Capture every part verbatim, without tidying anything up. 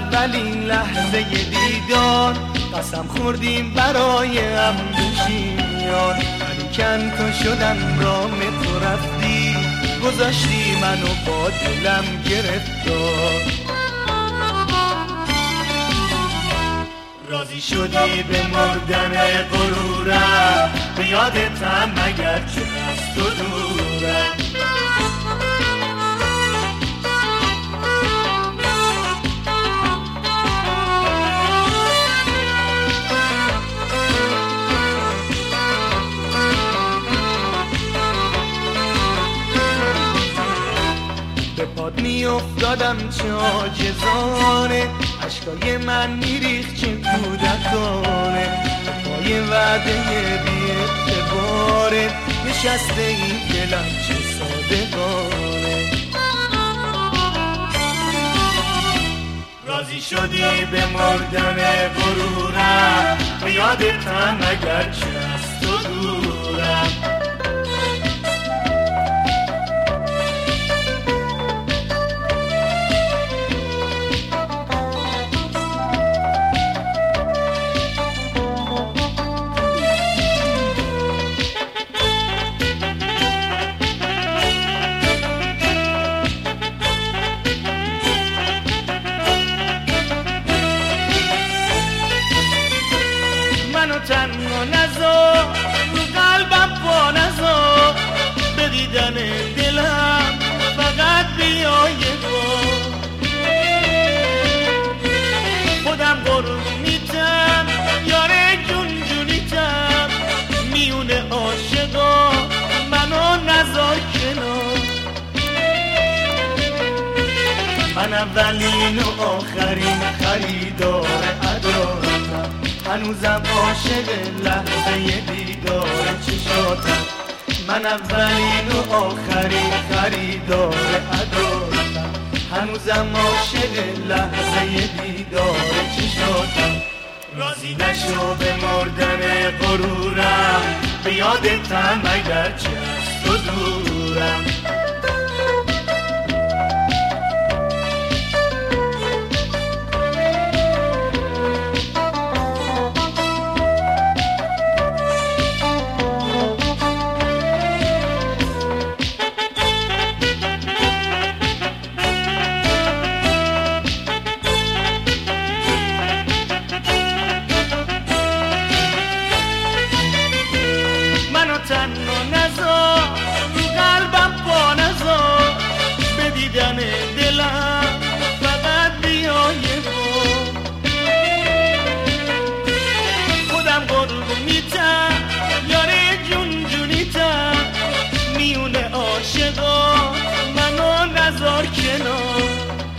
اولین لحظه دیدار قسم خوردیم برای هم بشیمیان، ولیکن تو شدم رام تو رفتی، گذاشتی منو با دلم گرفتار. راضی شدی به مردن غرورم، به یادتم مگر چه از تو دورم. به پاد می افتادم چه عاجزانه، عشقای من میریخت چه کودکانه، پای وعده بی اعتباره نشسته این دلم چه صادقانه. راضی شدی به مردن غرورم، به یادتم مگر چه از تو دورم. تنها نذار رو قلبم پا نذار، به دیدن دلم فقط بیا یه بار. خودم قربونیتم یاره جون جونیتم، میونه عاشقا منو نذار کنار. من اولین و آخرین خریدار عدالتم، هنوزم عاشق لحظه دیدار چشاتم. من اولین و آخرین خریدار عدالتم، هنوزم عاشق لحظه دیدار چشاتم. راضی نشو به مردن غرورم، به یادتم مگر چه از تو دورم. تنها نذار رو قلبم پا نذار، به دیدن دلم فقط بیا یه بار. خودم قربونیتم یاره جون جونیتم، میونه عاشقا منو نذار کنار.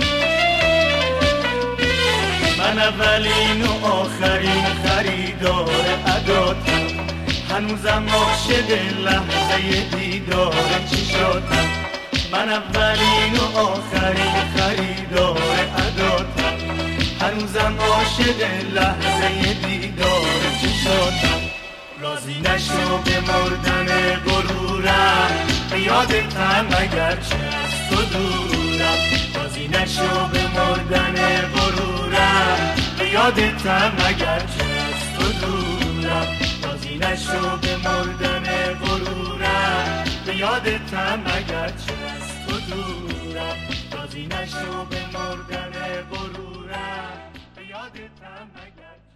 من اولین و آخرین خریدار عداتم، هنوزم عاشق لحظه دیدار چشاتم. من اولین و آخرین خریدار عداتم، هنوزم عاشق لحظه دیدار چشاتم. راضی نشو به مردن غرورم، به یادتم مگر چه از تو دورم. راضی نشو به مردن غرورم، به یادتم مگر چه از تو دورم. نشو به مردن غرورم، به یادتم مگر چه از تو دورم. راضی نشو به مردن غرورم، به یادتم مگر